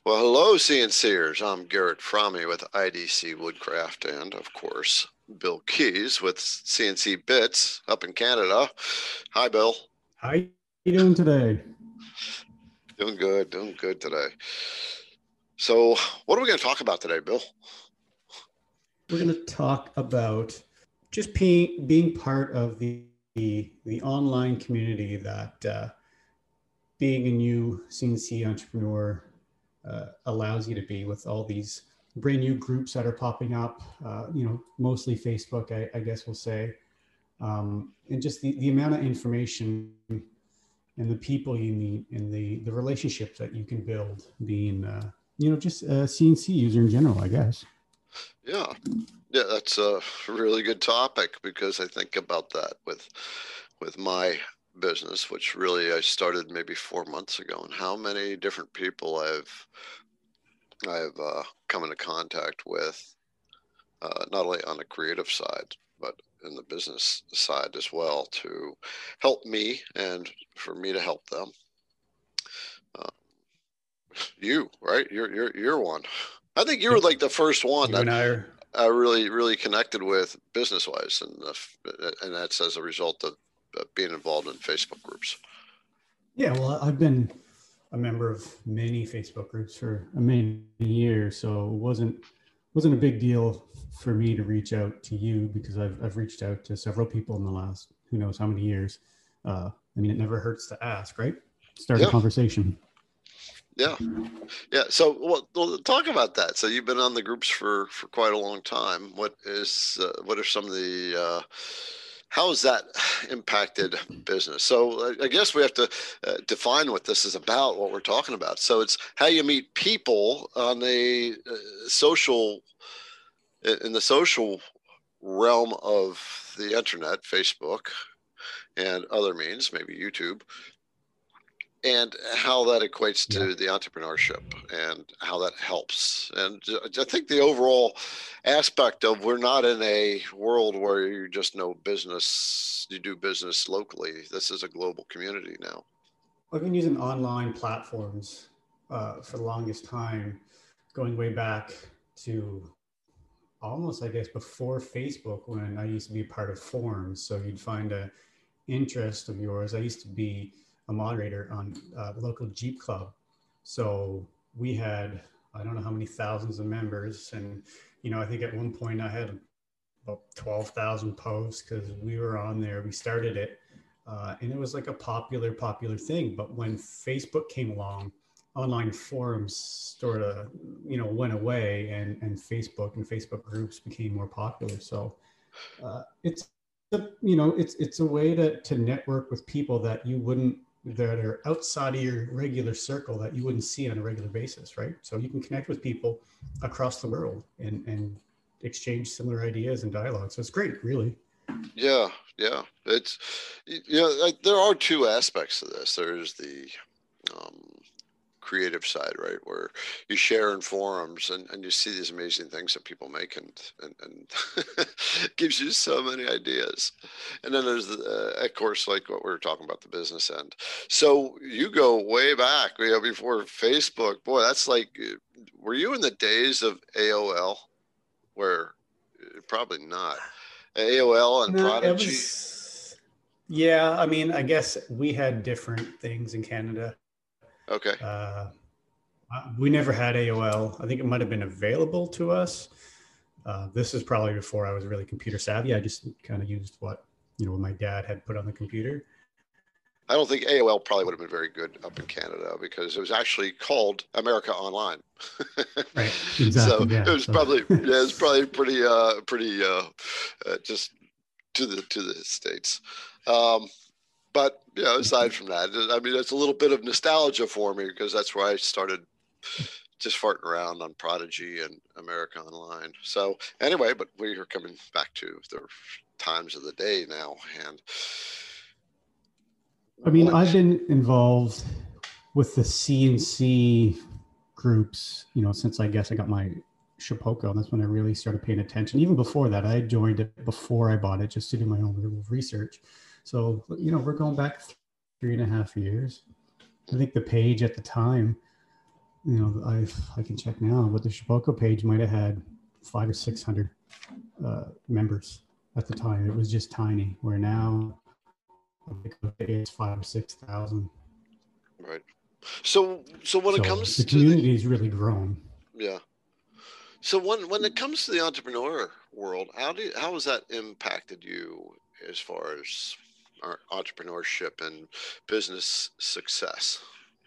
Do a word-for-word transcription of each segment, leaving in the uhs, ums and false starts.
Well, hello, CNCers. I'm Garrett Fromme with I D C Woodcraft and, of course, Bill Keys with C N C Bits up in Canada. Hi, Bill. How you doing today? Doing good, doing good today. So what are we going to talk about today, Bill? We're going to talk about just being, being part of the, the, the online community that uh, being a new C N C entrepreneur uh, allows you to be, with all these brand new groups that are popping up, uh, you know, mostly Facebook, I, I guess we'll say. Um, and just the, the amount of information and the people you meet and the, the relationships that you can build being, uh, you know, just a C N C user in general, I guess. Yeah, yeah, that's a really good topic because I think about that with with my business, which really I started maybe four months ago, and how many different people I've I've uh, come into contact with, uh, not only on the creative side, but in the business side as well, to help me and for me to help them. Uh, you, right? You're you're you're one. I think you were Yep. like the first one You that and I are. I really really connected with business wise, and the, and that's as a result of being involved in Facebook groups. Yeah, well, I've been a member of many Facebook groups for many years, so it wasn't wasn't a big deal for me to reach out to you, because I've I've reached out to several people in the last who knows how many years. Uh, I mean, it never hurts to ask, right? Start a Yeah, conversation. yeah, yeah. So, well, well, talk about that. So, you've been on the groups for for quite a long time. What is uh, what are some of the uh, how has that impacted business? So, I, I guess we have to uh, define what this is about, what we're talking about. So, it's how you meet people on a uh, social in the social realm of the internet, Facebook, and other means, maybe YouTube, and how that equates Yeah. to the entrepreneurship and how that helps. And I think the overall aspect of, we're not in a world where you just know business, you do business locally. This is a global community now. I've been using online platforms uh, for the longest time, going way back to almost, I guess, before Facebook, when I used to be a part of forums. So you'd find a interest of yours. I used to be a moderator on a local Jeep club. So we had, I don't know how many thousands of members. And, you know, I think at one point I had about twelve thousand posts because we were on there. We started it. Uh, and it was like a popular, popular thing. But when Facebook came along, online forums sort of, you know, went away, and, and Facebook and Facebook groups became more popular. So uh, it's, you know, it's, it's a way to, to network with people that you wouldn't, that are outside of your regular circle, that you wouldn't see on a regular basis, right? So you can connect with people across the world and, and exchange similar ideas and dialogue. So it's great, really. Yeah, yeah. It's, you know, like, there are two aspects to this. There's the um, creative side, right, where you share in forums and, and you see these amazing things that people make, and and, and gives you so many ideas. And then there's the, uh, of course, like what we were talking about, the business end. So you go way back, you know, before Facebook. Boy, that's like, were you in the days of A O L? Where probably not. A O L and No, it Prodigy. was, yeah, I mean, I guess we had different things in Canada. Okay. Uh, we never had A O L. I think it might have been available to us. Uh, this is probably before I was really computer savvy. I just kind of used what, you know, what my dad had put on the computer. I don't think A O L probably would have been very good up in Canada, because it was actually called America Online. Right. So Exactly. Yeah. it was So. probably, yeah, it's probably pretty uh pretty uh, uh just to the to the States. Um but you know, aside from that, I mean, it's a little bit of nostalgia for me, because that's where I started just farting around on Prodigy and America Online. So anyway, but we are coming back to the times of the day now. And I mean, what I've been involved with the C N C groups, you know, since I guess I got my Shapeoko, and that's when I really started paying attention. Even before that, I joined it before I bought it, just to do my own research. So, you know, we're going back three and a half years. I think the page at the time, you know, I I can check now, but the Shaboco page might have had five or six hundred uh, members at the time. It was just tiny. Where now it's five or six thousand. Right. So so when So it comes the to the community has really grown. yeah. So when when it comes to the entrepreneur world, how do you, how has that impacted you as far as our entrepreneurship and business success?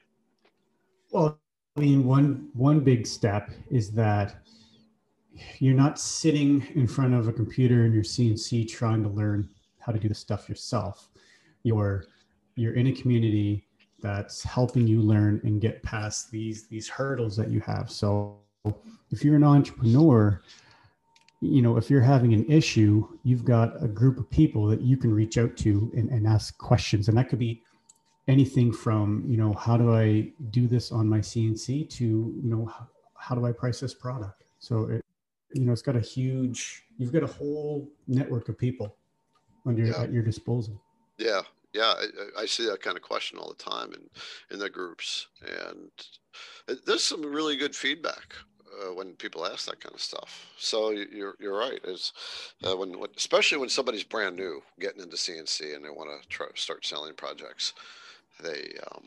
Well, I mean, one one big step is that you're not sitting in front of a computer in your C N C trying to learn how to do the stuff yourself. You're you're in a community that's helping you learn and get past these these hurdles that you have. So if you're an entrepreneur, you know, if you're having an issue, you've got a group of people that you can reach out to and, and ask questions. And that could be anything from, you know, how do I do this on my C N C to, you know, how, how do I price this product? So it, you know, it's got a huge, you've got a whole network of people on your, Yeah. at your disposal. Yeah. Yeah. I, I see that kind of question all the time in, in the groups. And there's some really good feedback uh, when people ask that kind of stuff. So you're, you're right. It's uh, when, especially when somebody's brand new getting into C N C and they want to try start selling projects, they, um,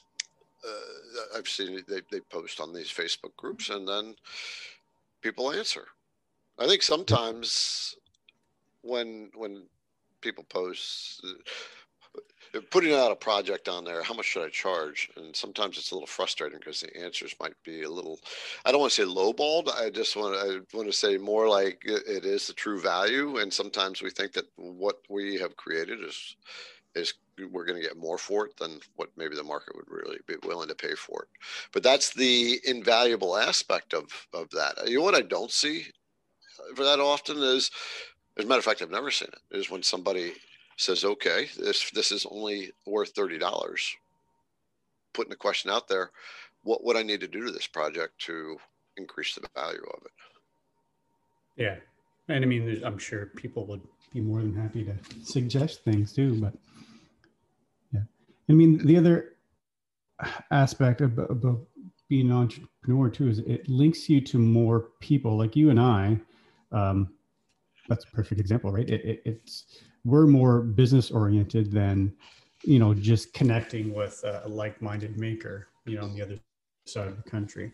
uh, I've seen it, they, they post on these Facebook groups and then people answer. I think sometimes when when people post uh, putting out a project on there, how much should I charge? And sometimes it's a little frustrating because the answers might be a little, I don't want to say lowballed. I just want to, I want to say more like it is the true value. And sometimes we think that what we have created is is we're going to get more for it than what maybe the market would really be willing to pay for it. But that's the invaluable aspect of of that. You know what I don't see for that often is, as a matter of fact, I've never seen it, is when somebody says, okay, this this is only worth thirty dollars, putting the question out there, what would I need to do to this project to increase the value of it? Yeah. And I mean, I'm sure people would be more than happy to suggest things too, but yeah. I mean, the other aspect of, about being an entrepreneur too is it links you to more people like you and I. Um, that's a perfect example, right? It, it, it's we're more business oriented than, you know, just connecting with a like-minded maker, you know, on the other side of the country.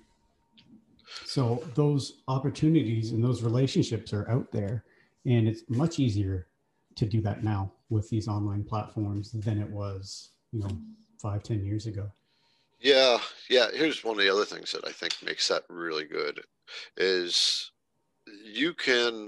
So those opportunities and those relationships are out there, and it's much easier to do that now with these online platforms than it was, you know, five, ten years ago. Yeah, yeah. Here's one of the other things that I think makes that really good is you can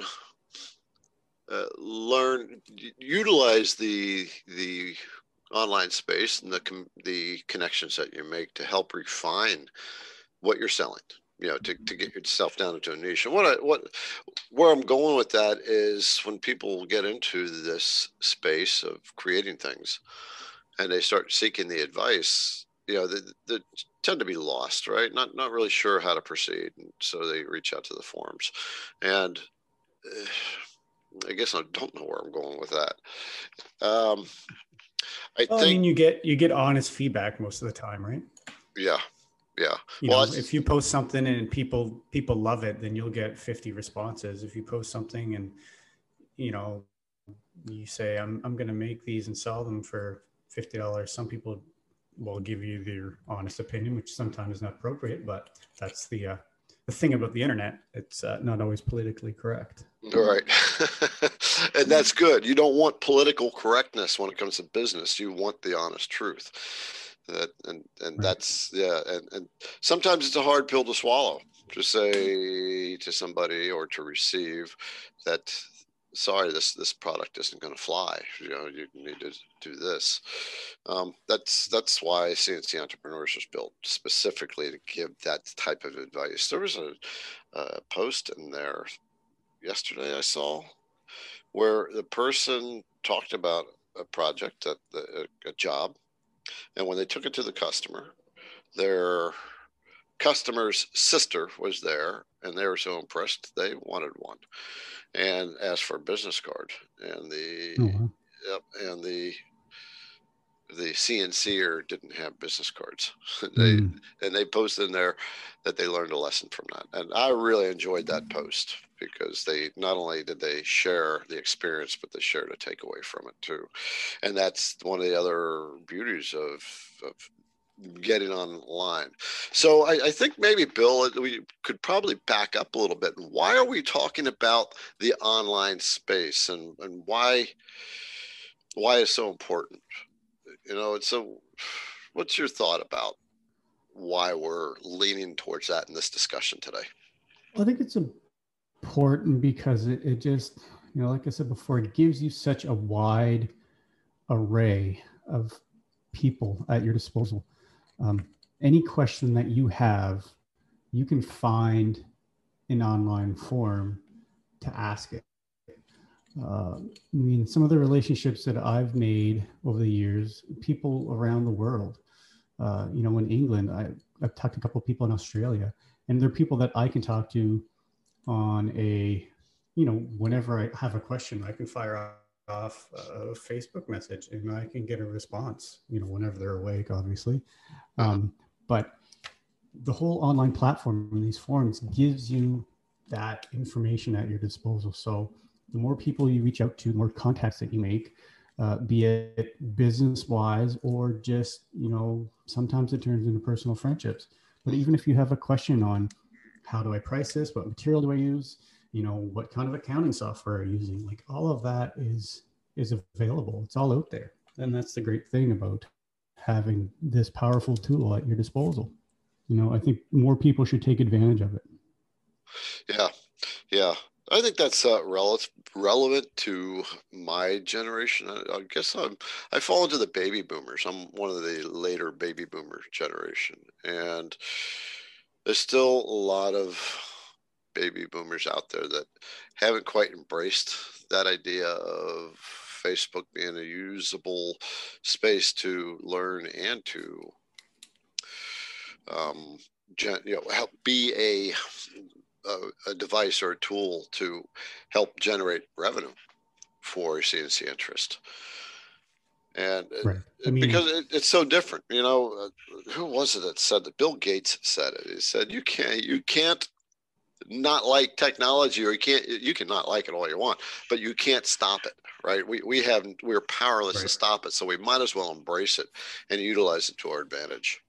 uh, learn, utilize the the online space and the the connections that you make to help refine what you're selling. You know, to, to get yourself down into a niche. And what I what where I'm going with that is when people get into this space of creating things and they start seeking the advice, you know, they, they tend to be lost, right? Not not really sure how to proceed, and so they reach out to the forums. And uh, I guess I don't know where I'm going with that. Um, I Well, I think, mean, you get you get honest feedback most of the time, right? yeah, yeah. You Well, know, that's, if you post something and people people love it, then you'll get fifty responses. If you post something and, you know, you say I'm I'm going to make these and sell them for fifty dollars, some people will give you their honest opinion, which sometimes is not appropriate, but that's the uh, the thing about the internet. It's uh, not always politically correct. right. And that's good. You don't want political correctness when it comes to business. You want the honest truth. That and and Right. that's yeah. And and sometimes it's a hard pill to swallow to say to somebody or to receive that. Sorry, this this product isn't going to fly. You know, you need to do this. Um, that's that's why C N C Entrepreneurs was built specifically to give that type of advice. There was a, a post in there yesterday I saw where the person talked about a project, a, a, a job, and when they took it to the customer, their customer's sister was there, and they were so impressed they wanted one, and asked for a business card. And the Oh, wow. yep, and the the C N C er didn't have business cards. they Mm. and they posted in there that they learned a lesson from that, and I really enjoyed that post because they not only did they share the experience, but they shared a takeaway from it too, and that's one of the other beauties of, of getting online. So I, I think maybe, Bill, we could probably back up a little bit. Why are we talking about the online space, and, and why why is so important? You know, it's so. What's your thought about why we're leaning towards that in this discussion today? I think it's important because it, it just, you know, like I said before, it gives you such a wide array of people at your disposal. Um, any question that you have, you can find an online forum to ask it. Uh, I mean, some of the relationships that I've made over the years, people around the world, uh, you know, in England, I, I've talked to a couple of people in Australia, and they're people that I can talk to on a, you know, whenever I have a question, I can fire off a Facebook message and I can get a response, you know, whenever they're awake, obviously. Um, but the whole online platform in these forums gives you that information at your disposal. So the more people you reach out to, the more contacts that you make, uh, be it business wise or just, you know, sometimes it turns into personal friendships. But even if you have a question on how do I price this, what material do I use, you know, what kind of accounting software are you using, like all of that is is available. It's all out there. And that's the great thing about having this powerful tool at your disposal. You know, I think more people should take advantage of it. Yeah, yeah. I think that's uh, rel- relevant to my generation. I, I guess I'm I fall into the baby boomers. I'm one of the later baby boomer generation, and there's still a lot of baby boomers out there that haven't quite embraced that idea of Facebook being a usable space to learn and to um, gen- you know, help be a a, a device or a tool to help generate revenue for C N C interest. And Right. I it, mean, because it, it's so different, you know, uh, who was it that said that? Bill Gates said it. He said, you can't, you can't not like technology, or you can't, you can not like it all you want, but you can't stop it. Right. We, we have, we're powerless right. to stop it. So we might as well embrace it and utilize it to our advantage.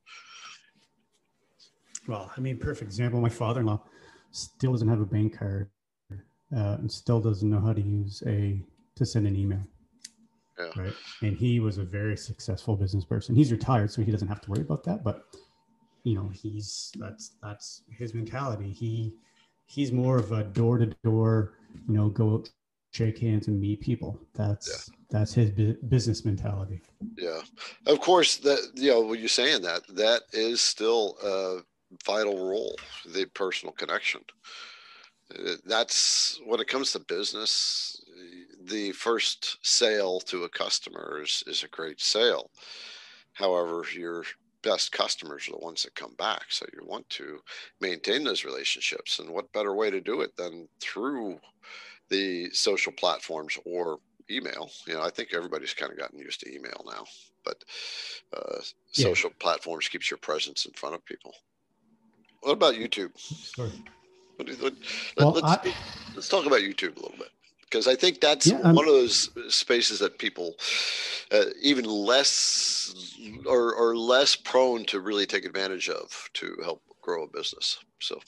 Well, I mean, perfect example. My father-in-law still doesn't have a bank card uh, and still doesn't know how to use a to send an email. Yeah. Right. And he was a very successful business person. He's retired, so he doesn't have to worry about that. But you know, he's that's that's his mentality. He he's more of a door to door, you know, go out, shake hands, and meet people. That's yeah. that's his bu- business mentality. Yeah, of course. That you know, when you're saying that, that is still a vital role, the personal connection. That's when it comes to business. The first sale to a customer is, is a great sale. However, your best customers are the ones that come back. So you want to maintain those relationships. And what better way to do it than through the social platforms or email? You know, I think everybody's kind of gotten used to email now, but uh, social yeah. platforms keeps your presence in front of people. What about YouTube? Sure. What, what, well, let's, I, let's talk about YouTube a little bit, because I think that's yeah, um, one of those spaces that people uh, even less or, or less prone to really take advantage of to help grow a business. So.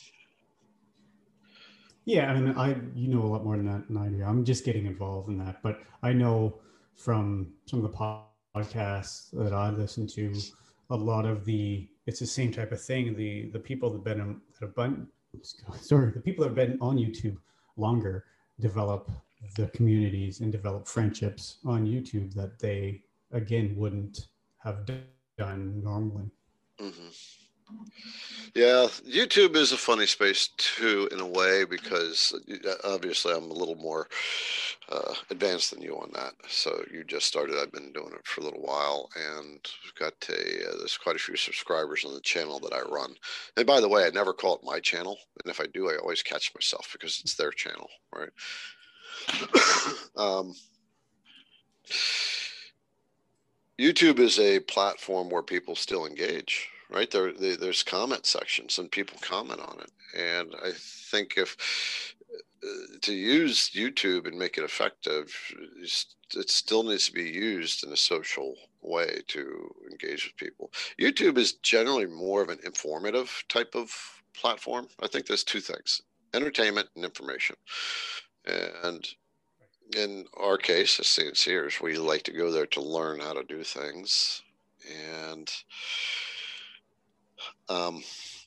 Yeah, I mean, I you know a lot more than that than I do. I'm just getting involved in that, but I know from some of the podcasts that I listen to, a lot of the it's the same type of thing. The the people that have been that have been sorry, the people that have been on YouTube longer develop the communities and develop friendships on YouTube that they again wouldn't have done normally. Mm-hmm. Yeah, YouTube is a funny space too, in a way, because obviously I'm a little more uh, advanced than you on that. So you just started. I've been doing it for a little while, and got a uh, there's quite a few subscribers on the channel that I run. And by the way, I never call it my channel, and if I do, I always catch myself because it's their channel, right? um, YouTube is a platform where people still engage, right? There, they, there's comment sections and people comment on it. And I think if uh, to use YouTube and make it effective, it still needs to be used in a social way to engage with people. YouTube is generally more of an informative type of platform. I think there's two things: entertainment and information. And in our case, as CNCers, we like to go there to learn how to do things. And um,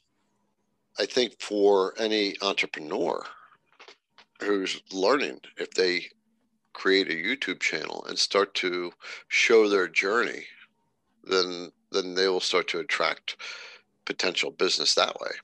I think for any entrepreneur who's learning, if they create a YouTube channel and start to show their journey, then then they will start to attract potential business that way.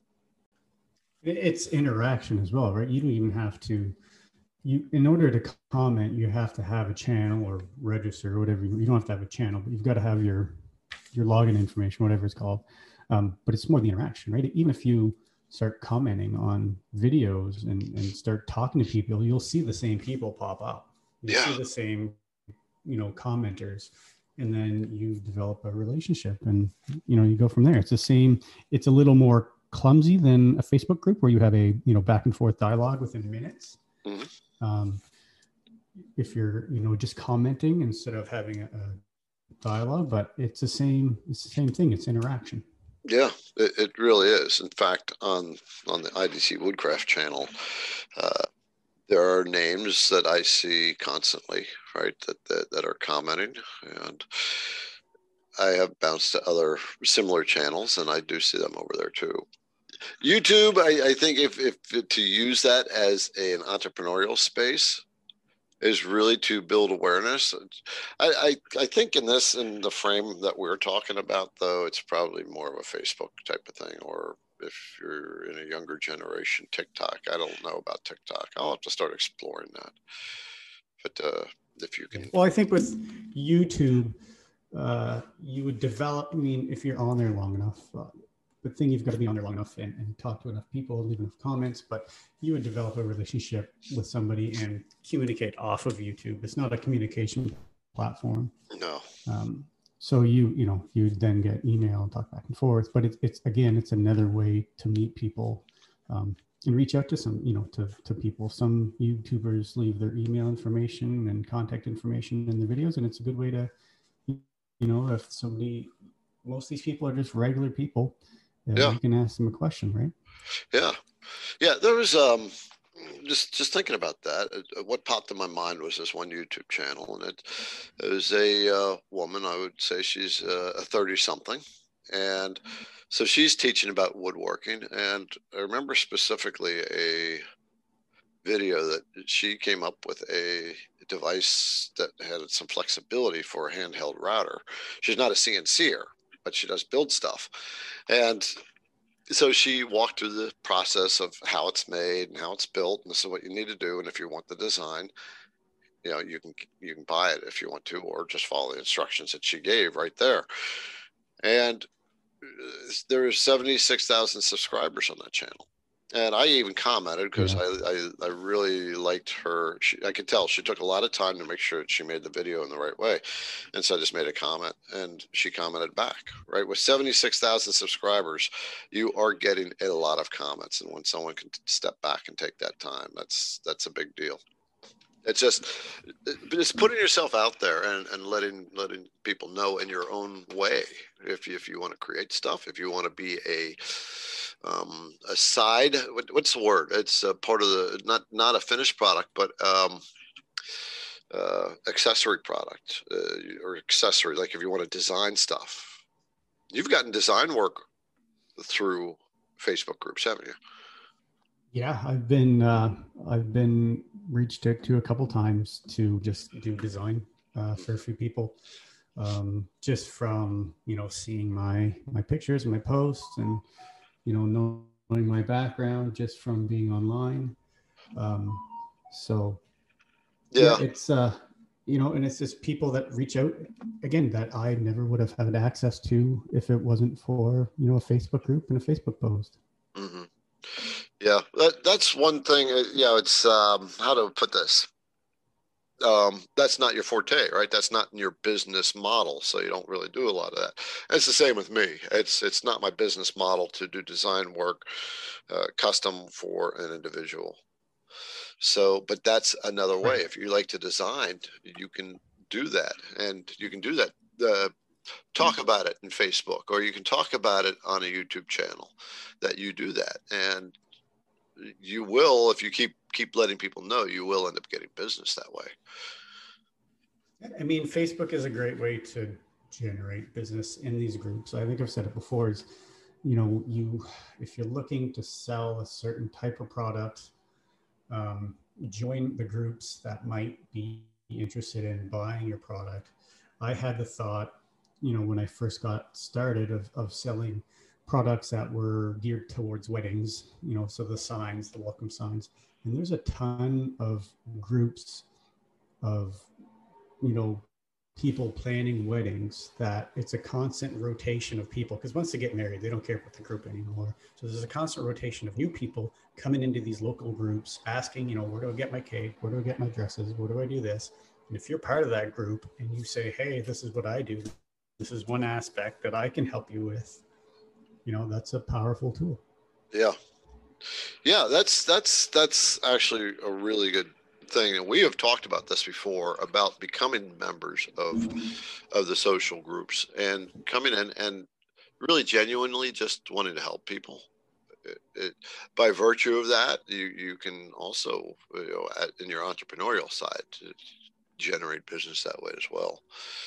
It's interaction as well, right? You don't even have to. You, in order to comment, you have to have a channel or register or whatever. You don't have to have a channel, but you've got to have your your login information, whatever it's called. Um, but it's more the interaction, right? Even if you start commenting on videos and, and start talking to people, you'll see the same people pop up. You Yeah. see the same, you know, commenters, and then you develop a relationship, and you know, you go from there. It's the same. It's a little more clumsy than a Facebook group where you have a, you know, back and forth dialogue within minutes. Mm-hmm. Um, if you're, you know, just commenting instead of having a, a dialogue, but it's the same, it's the same thing. It's interaction. Yeah, it, it really is. In fact, on, on the I D C Woodcraft channel, uh, there are names that I see constantly, right, that, that, that are commenting, and I have bounced to other similar channels, and I do see them over there too. YouTube, I, I think if, if to use that as an entrepreneurial space is really to build awareness. I, I, I think in this, in the frame that we're talking about, though, it's probably more of a Facebook type of thing, or if you're in a younger generation, TikTok. I don't know about TikTok. I'll have to start exploring that. But uh, if you can. Well, I think with YouTube, uh, you would develop, I mean, if you're on there long enough, uh, the thing, you've got to be on there long enough and, and talk to enough people, leave enough comments, but you would develop a relationship with somebody and communicate off of YouTube. It's not a communication platform. No. Um, so you, you know, you then get email and talk back and forth, but it's, it's again, it's another way to meet people um, and reach out to some, you know, to, to people. Some YouTubers leave their email information and contact information in the videos, and it's a good way to, you know, if somebody, most of these people are just regular people. Yeah, you can ask them a question, right? Yeah, yeah. There was um, just just thinking about that. What popped in my mind was this one YouTube channel, and it, it was a uh, woman. I would say she's uh, a thirty-something, and so she's teaching about woodworking. And I remember specifically a video that she came up with a device that had some flexibility for a handheld router. She's not a C N C er, but she does build stuff. And so she walked through the process of how it's made and how it's built, and this is what you need to do. And if you want the design, you know, you can you can buy it if you want to, or just follow the instructions that she gave right there. And there is seventy-six thousand subscribers on that channel. And I even commented because yeah. I, I I really liked her. She, I could tell she took a lot of time to make sure that she made the video in the right way. And so I just made a comment, and she commented back, right? With seventy-six thousand subscribers, you are getting a lot of comments. And when someone can step back and take that time, that's that's a big deal. It's just it's putting yourself out there and, and letting letting people know in your own way. If you, if you want to create stuff, if you want to be a um, a side, what, what's the word? It's a part of the not not a finished product, but um, uh, accessory product uh, or accessory. Like if you want to design stuff, you've gotten design work through Facebook groups, haven't you? Yeah, I've been uh, I've been reached out to a couple times to just do design uh, for a few people, um, just from you know seeing my my pictures and my posts, and you know knowing my background just from being online. Um, so yeah, yeah it's uh, you know, and it's just people that reach out again that I never would have had access to if it wasn't for you know a Facebook group and a Facebook post. Mm-hmm. Yeah, that, that's one thing. Uh, you know, it's um, how to put this. um, that's not your forte, right? That's not in your business model, so you don't really do a lot of that. And it's the same with me. It's it's not my business model to do design work uh, custom for an individual. So, but that's another way. Right. If you like to design, you can do that, and you can do that. Uh, talk about it in Facebook, or you can talk about it on a YouTube channel that you do that, and you will, if you keep keep letting people know, you will end up getting business that way. I mean, Facebook is a great way to generate business in these groups. I think I've said it before is, you know, you, if you're looking to sell a certain type of product, um, join the groups that might be interested in buying your product. I had the thought, you know, when I first got started of, of selling products that were geared towards weddings, you know, so the signs, the welcome signs, and there's a ton of groups of, you know, people planning weddings that it's a constant rotation of people, because once they get married, they don't care about the group anymore. So there's a constant rotation of new people coming into these local groups asking, you know, where do I get my cake? Where do I get my dresses? Where do I do this? And if you're part of that group and you say, hey, this is what I do, this is one aspect that I can help you with, you know, that's a powerful tool. Yeah. Yeah, that's that's that's actually a really good thing, and we have talked about this before about becoming members of of the social groups and coming in and really genuinely just wanting to help people. It, it, by virtue of that, you you can also, you know, at, in your entrepreneurial side, to generate business that way as well.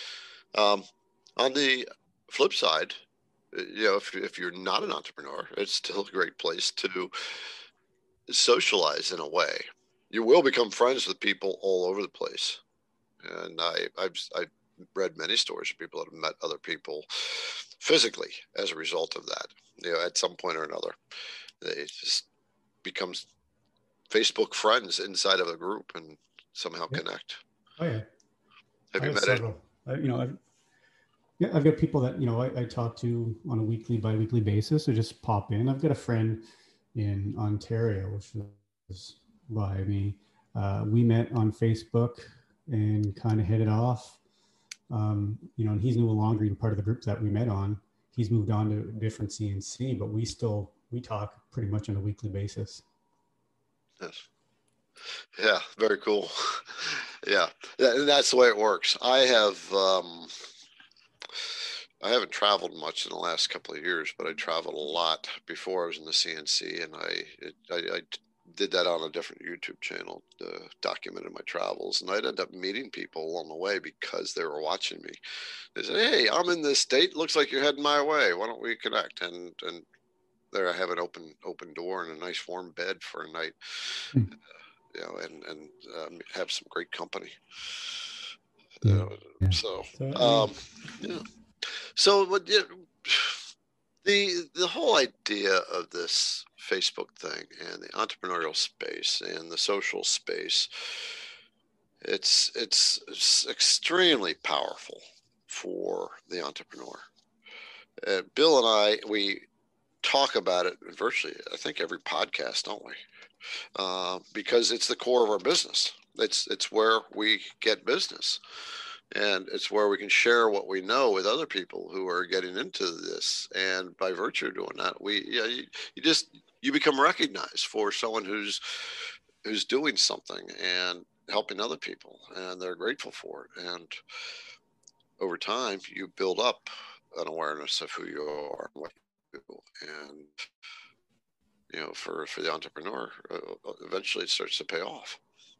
Um, on the flip side, you know, if if you're not an entrepreneur, it's still a great place to socialize in a way. You will become friends with people all over the place. And I, I've, I've read many stories of people that have met other people physically as a result of that. You know, at some point or another, they just become Facebook friends inside of a group and somehow Yeah. connect. Oh yeah. Have I you have met several. I, you know, I've, yeah, I've got people that, you know, I, I talk to on a weekly, bi-weekly basis or just pop in. I've got a friend in Ontario, which is by me. Uh, we met on Facebook and kind of hit it off. Um, you know, and he's no longer even part of the group that we met on. He's moved on to a different C N C, but we still, we talk pretty much on a weekly basis. Yes. Yeah, very cool. Yeah, and that's the way it works. I have, um, I haven't traveled much in the last couple of years, but I traveled a lot before I was in the C N C, and I, it, I, I did that on a different YouTube channel, uh, documented my travels, and I'd end up meeting people along the way because they were watching me. They said, "Hey, I'm in this state. Looks like you're heading my way. Why don't we connect?" And and there I have an open open door and a nice warm bed for a night, Hmm. you know, and and um, have some great company. Yeah. Uh, yeah. so, So, I mean, um, yeah. So what? Yeah, the the whole idea of this Facebook thing and the entrepreneurial space and the social space, it's it's, it's extremely powerful for the entrepreneur. Uh, Bill and I, we talk about it in virtually, I think, every podcast, don't we? Uh, because it's the core of our business. It's it's where we get business, and it's where we can share what we know with other people who are getting into this. And by virtue of doing that, we yeah, you, you just you become recognized for someone who's who's doing something and helping other people, and they're grateful for it. And over time, you build up an awareness of who you are and what you do. And you know, for for the entrepreneur, uh, eventually it starts to pay off.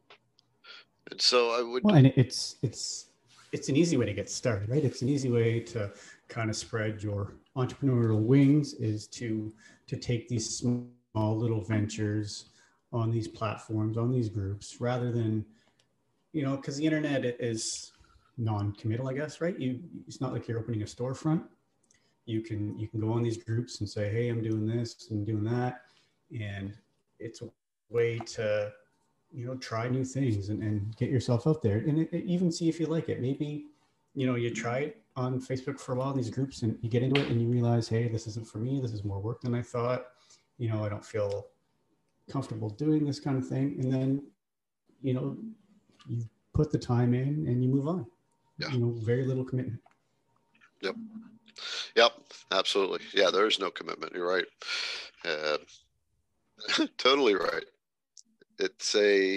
And so I would. well, and it's, it's, it's an easy way to get started, right? It's an easy way to kind of spread your entrepreneurial wings is to, to take these small little ventures on these platforms, on these groups, rather than, you know, because the internet is non-committal, I guess, right? You, it's not like you're opening a storefront. You can you can go on these groups and say, hey, I'm doing this and doing that, and it's a way to, you know, try new things and, and get yourself out there and it, it even see if you like it. Maybe, you know, you try it on Facebook for a while in these groups and you get into it and you realize, hey, this isn't for me. This is more work than I thought. You know, I don't feel comfortable doing this kind of thing. And then, you know, you put the time in and you move on. Yeah. You know, very little commitment. Yep. Yep. Absolutely. Yeah. There is no commitment. You're right. Uh, totally right. It's a,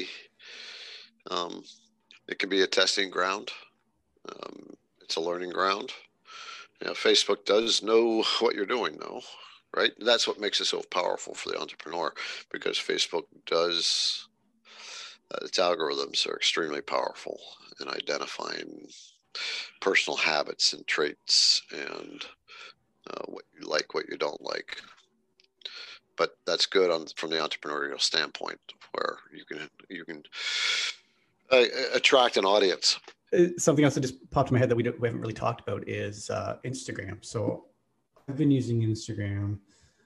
um, it can be a testing ground. Um, it's a learning ground. You know, Facebook does know what you're doing though, right? That's what makes it so powerful for the entrepreneur, because Facebook does, uh, its algorithms are extremely powerful in identifying personal habits and traits and uh, what you like, what you don't like. But that's good on from the entrepreneurial standpoint, where you can you can uh, attract an audience. Something else that just popped in my head that we, don't, we haven't really talked about is uh, Instagram. So I've been using Instagram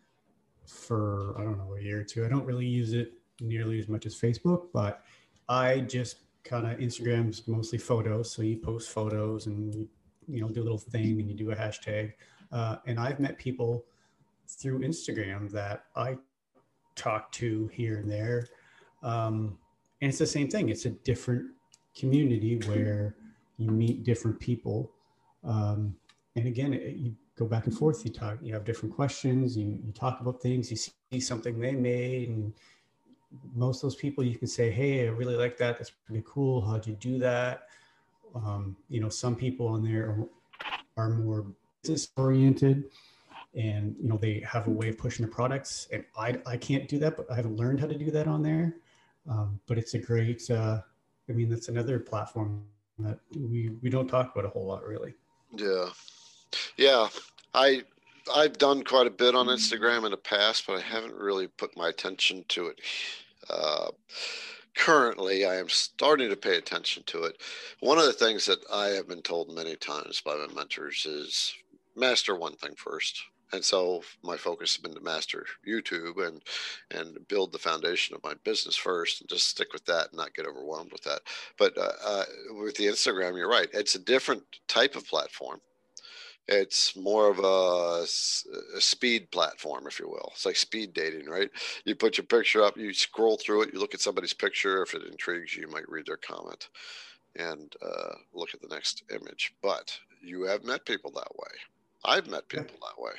for, I don't know, a year or two. I don't really use it nearly as much as Facebook, but I just kind of, Instagram's mostly photos. So you post photos and you, you know, do a little thing and you do a hashtag. Uh, and I've met people through Instagram that I talk to here and there. Um, and it's the same thing. It's a different community where you meet different people. Um, and again, it, you go back and forth, you talk, you have different questions, you, you talk about things, you see something they made, and most of those people you can say, hey, I really like that. That's pretty cool. How'd you do that? Um, you know, some people on there are, are more business oriented, and, you know, they have a way of pushing their products, and I, I can't do that, but I haven't learned how to do that on there. Um, but it's a great, uh, I mean, that's another platform that we, we don't talk about a whole lot, really. Yeah. Yeah. I, I've done quite a bit on Instagram in the past, but I haven't really put my attention to it. Uh, currently, I am starting to pay attention to it. One of the things that I have been told many times by my mentors is master one thing first. And so my focus has been to master YouTube and and build the foundation of my business first, and just stick with that and not get overwhelmed with that. But uh, uh, with the Instagram, you're right. It's a different type of platform. It's more of a, a speed platform, if you will. It's like speed dating, right? You put your picture up, you scroll through it, you look at somebody's picture. If it intrigues you, you might read their comment and uh, look at the next image. But you have met people that way. I've met people yeah. that way.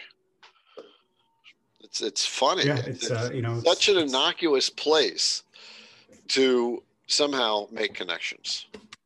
It's it's funny. Yeah, it's, it's uh, you know, such it's, an it's, innocuous place to somehow make connections.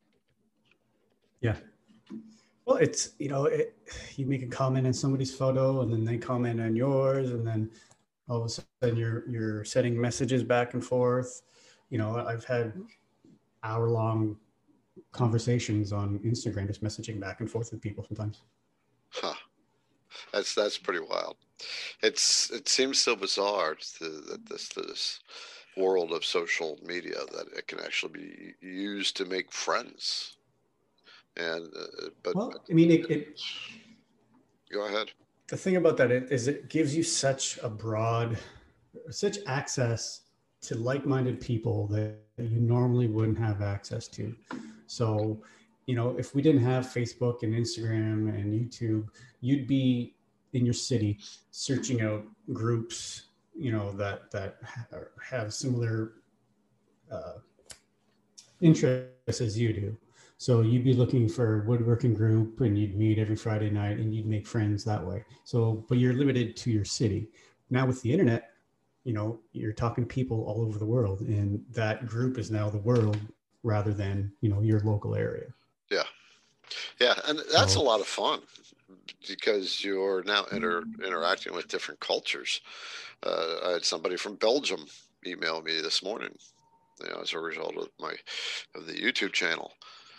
Yeah. Well, it's, you know, it, you make a comment on somebody's photo and then they comment on yours, and then all of a sudden you're you're sending messages back and forth. You know, I've had hour long conversations on Instagram, just messaging back and forth with people sometimes. Huh. That's that's pretty wild. It's it seems so bizarre to, that this this world of social media, that it can actually be used to make friends. And uh, but, well, but I mean, it, it. Go ahead. The thing about that is it gives you such a broad, such access to like-minded people that you normally wouldn't have access to. So, you know, if we didn't have Facebook and Instagram and YouTube, you'd be in your city searching out groups, you know, that that have similar uh, interests as you do. So you'd be looking for a woodworking group, and you'd meet every Friday night, and you'd make friends that way. So, but you're limited to your city. Now with the internet, you know, you're talking to people all over the world, and that group is now the world rather than, you know, your local area. Yeah. Yeah. And that's so, a lot of fun, because you're now inter- interacting with different cultures. Uh, I had somebody from Belgium email me this morning, you know, as a result of my, of the YouTube channel.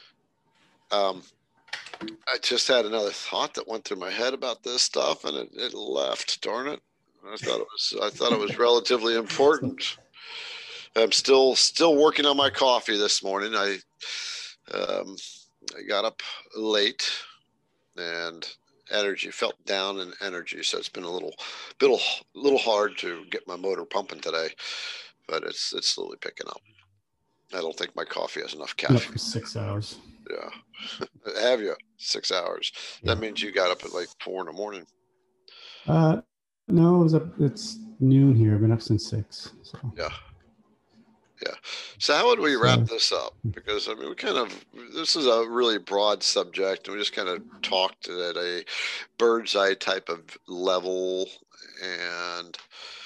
Um, I just had another thought that went through my head about this stuff, and it, it left. Darn it! I thought it was. I thought it was relatively important. I'm still still working on my coffee this morning. I um, I got up late, and energy felt down in energy, so it's been a little, little, little hard to get my motor pumping today, but it's it's slowly picking up. I don't think my coffee has enough caffeine. For six hours. Yeah. Have you? Six hours. Yeah. That means you got up at like four in the morning. Uh, no, it was up, it's noon here. I've been up since six. So. Yeah. Yeah. So how would we So, wrap this up? Because I mean, we kind of, this is a really broad subject, and we just kind of talked at a bird's eye type of level. And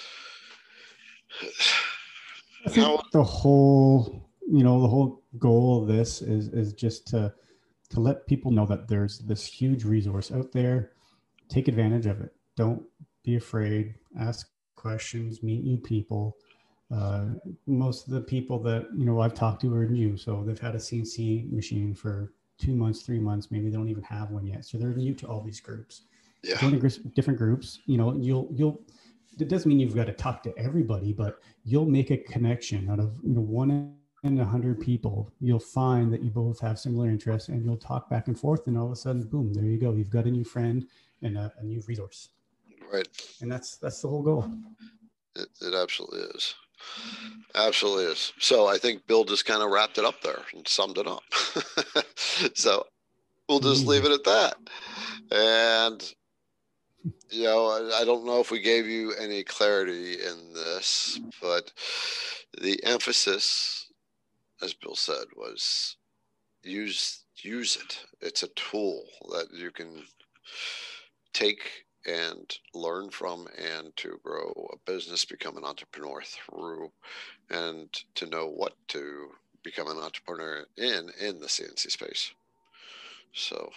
I how, think the whole, you know, the whole goal of this is is just to to let people know that there's this huge resource out there. Take advantage of it. Don't be afraid. Ask questions. Meet new people. Uh, most of the people that you know I've talked to are new, so they've had a C N C machine for two months, three months. Maybe they don't even have one yet, so they're new to all these groups. yeah, Join different groups. You know, you'll you'll. It doesn't mean you've got to talk to everybody, but you'll make a connection out of you know one in a hundred people. You'll find that you both have similar interests, and you'll talk back and forth, and all of a sudden, boom, there you go. You've got a new friend and a, a new resource. right. And that's that's the whole goal. It, it absolutely is. Absolutely is. So I think Bill just kind of wrapped it up there and summed it up. So we'll just leave it at that. And, you know, I, I don't know if we gave you any clarity in this, but the emphasis, as Bill said, was use use it. It's a tool that you can take and learn from, and to grow a business, become an entrepreneur through, and to know what to become an entrepreneur in in the C N C space. So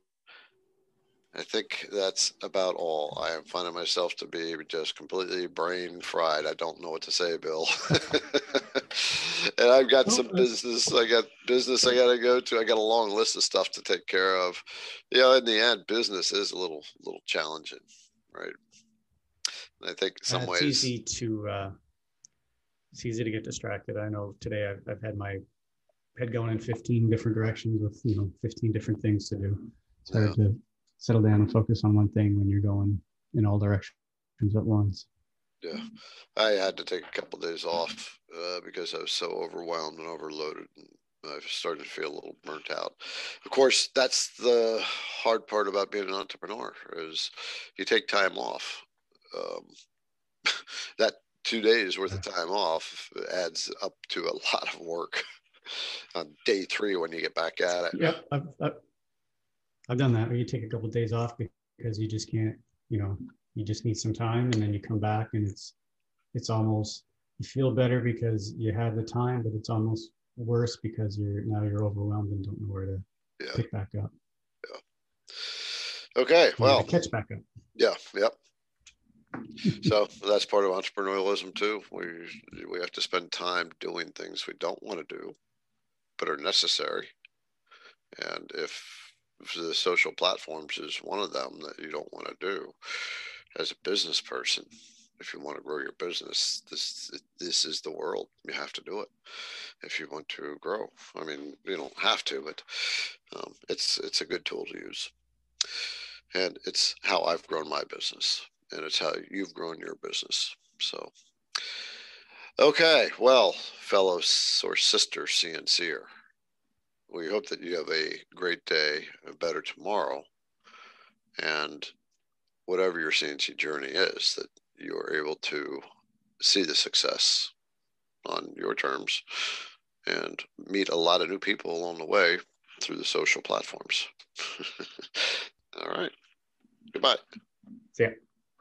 I think that's about all. I am finding myself to be just completely brain fried. I don't know what to say, Bill. And I've got Well, some that's business. I got business I got to go to. I got a long list of stuff to take care of. You know, in the end, business is a little little challenging, right? And I think in uh, some it's ways, easy to uh, it's easy to get distracted. I know today I've, I've had my head going in fifteen different directions with you know fifteen different things to do. It's yeah, hard to settle down and focus on one thing when you're going in all directions at once. yeah. I had to take a couple of days off uh, because I was so overwhelmed and overloaded. And I started to feel a little burnt out. Of course, that's the hard part about being an entrepreneur is you take time off. Um, that two days worth of time off adds up to a lot of work on day three when you get back at it. Yep, I've, I've, I've done that. Where you take a couple of days off because you just can't, you know, you just need some time, and then you come back, and it's it's almost you feel better because you have the time, but it's almost worse because you're now you're overwhelmed and don't know where to Yeah. pick back up. Yeah. Okay. Where Well, to catch back up. Yeah. Yep. So that's part of entrepreneurialism too. We we have to spend time doing things we don't want to do, but are necessary. And if, if the social platforms is one of them that you don't want to do, as a business person, if you want to grow your business, this this is the world. You have to do it if you want to grow. I mean, you don't have to, but um, it's it's a good tool to use, and it's how I've grown my business, and it's how you've grown your business. So, okay, well, fellow or sister CNCer, we hope that you have a great day, a better tomorrow, and whatever your C N C journey is, that you are able to see the success on your terms and meet a lot of new people along the way through the social platforms. All right. Goodbye. See ya.